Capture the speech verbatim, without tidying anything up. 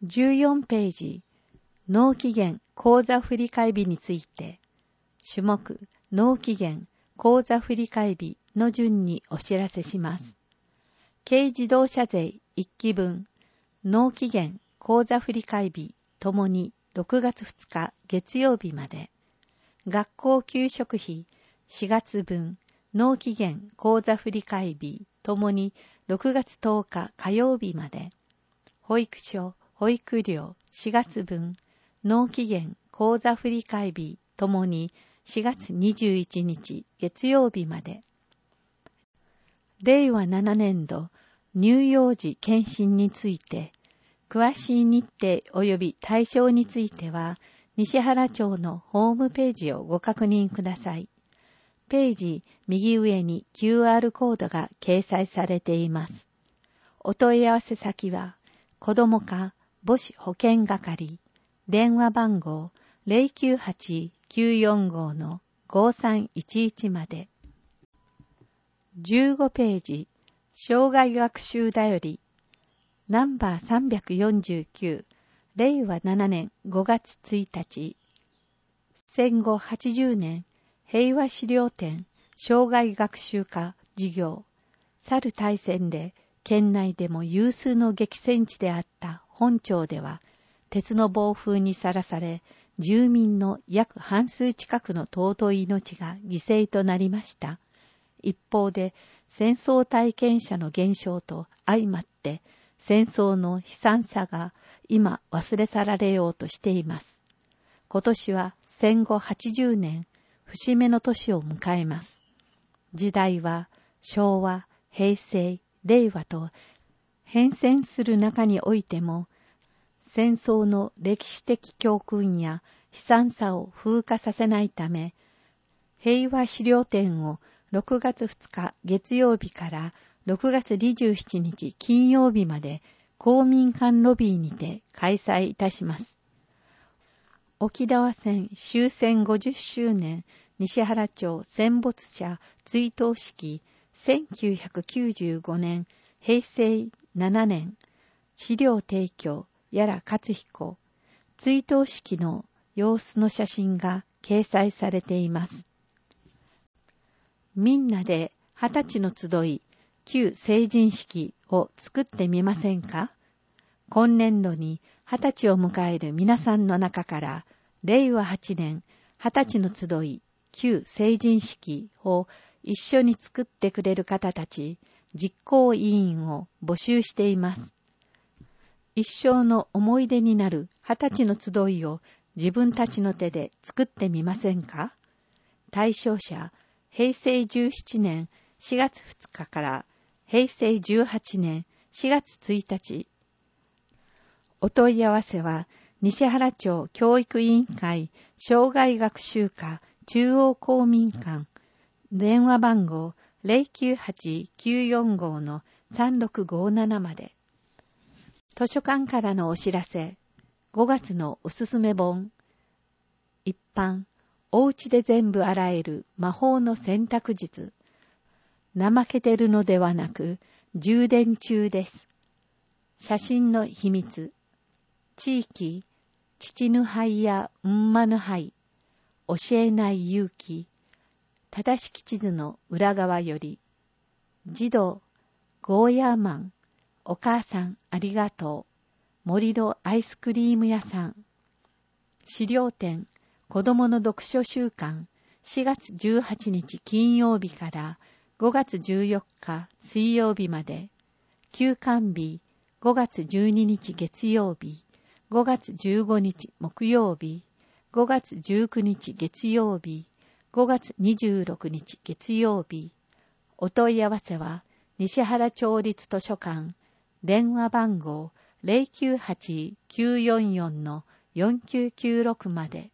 じゅうよんページ、納期限口座振替日について、種目、納期限口座振替日の順にお知らせします。軽自動車税いっきぶん、納期限口座振替日ともにろくがつふつか月曜日まで、学校給食費しがつぶん、納期限口座振替日ともにろくがつとおか火曜日まで、保育所、保育料しがつぶん、納期限口座振替日ともにしがつにじゅういちにち月曜日まで、れいわななねんど乳幼児健診について、詳しい日程及び対象については、西原町のホームページをご確認ください。ページ右上に キューアール コードが掲載されています。お問い合わせ先は、子ども課母子保健係、電話番号 ゼロきゅうはち きゅうよんご のごさんいちいちまで。じゅうごページ、障害学習だより、ナンバーさんびゃくよんじゅうきゅう、れいわななねんごがつついたち、戦後はちじゅうねん平和資料展障害学習科事業、去る大戦で県内でも有数の激戦地であった本町では、鉄の暴風にさらされ、住民の約半数近くの尊い命が犠牲となりました。一方で、戦争体験者の減少と相まって、戦争の悲惨さが今忘れ去られようとしています。今年は戦後はちじゅうねん、節目の年を迎えます。時代は昭和、平成、令和と変遷する中においても、戦争の歴史的教訓や悲惨さを風化させないため、平和資料展をろくがつふつか月曜日からろくがつにじゅうしちにち金曜日まで公民館ロビーにて開催いたします。沖縄戦終戦ごじゅっしゅうねん西原町戦没者追悼式せんきゅうひゃくきゅうじゅうごねん平成ななねん資料提供やら勝彦追悼式の様子の写真が掲載されています。みんなで二十歳の集い旧成人式を作ってみませんか？今年度に二十歳を迎える皆さんの中かられいわはちねん二十歳の集い旧成人式を一緒に作ってくれる方たち実行委員を募集しています。一生の思い出になる二十歳の集いを自分たちの手で作ってみませんか？対象者、平成じゅうななねんしがつふつかから平成じゅうはちねんしがつついたち。お問い合わせは、西原町教育委員会障害学習課中央公民館、電話番号 ゼロきゅうはち きゅうよんご のさんろくごななまで。図書館からのお知らせ、ごがつのおすすめ本、一般、おうちで全部洗える魔法の洗濯術。怠けてるのではなく、充電中です。写真の秘密。地域、父ぬはいやんまぬはい。教えない勇気。正しき地図の裏側より。児童、ゴーヤーマン。お母さんありがとう。森のアイスクリーム屋さん。資料展、子供の読書週間、しがつじゅうはちにち金曜日からごがつじゅうよっか水曜日まで、休館日、ごがつじゅうににち月曜日、ごがつじゅうごにち木曜日、ごがつじゅうくにち月曜日、ごがつにじゅうろくにち月曜日。お問い合わせは、西原町立図書館、電話番号 ゼロきゅうはち きゅうよんよん のよんきゅうきゅうろく まで。